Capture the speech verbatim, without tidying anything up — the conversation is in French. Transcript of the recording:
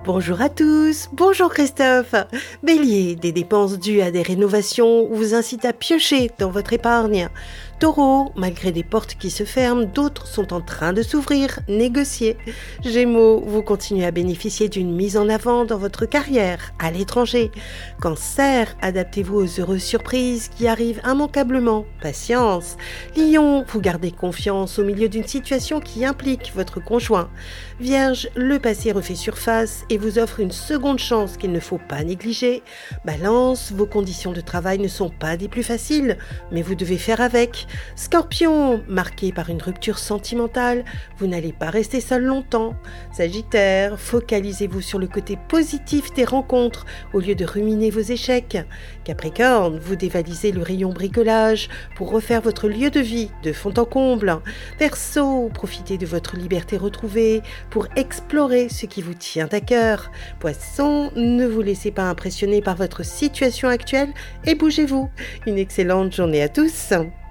Bonjour à tous, bonjour Christophe. Bélier, des dépenses dues à des rénovations vous incitent à piocher dans votre épargne. Taureau, malgré des portes qui se ferment, d'autres sont en train de s'ouvrir, négociez. Gémeaux, vous continuez à bénéficier d'une mise en avant dans votre carrière à l'étranger. Cancer, adaptez-vous aux heureuses surprises qui arrivent immanquablement, patience. Lion, vous gardez confiance au milieu d'une situation qui implique votre conjoint. Vierge, le passé refait surface et vous offre une seconde chance qu'il ne faut pas négliger. Balance, vos conditions de travail ne sont pas des plus faciles, mais vous devez faire avec. Scorpion, marqué par une rupture sentimentale, vous n'allez pas rester seul longtemps. Sagittaire, focalisez-vous sur le côté positif des rencontres au lieu de ruminer vos échecs. Capricorne, vous dévalisez le rayon bricolage pour refaire votre lieu de vie de fond en comble. Verseau, profitez de votre liberté retrouvée pour explorer ce qui vous tient à cœur. Poisson, ne vous laissez pas impressionner par votre situation actuelle et bougez-vous. Une excellente journée à tous.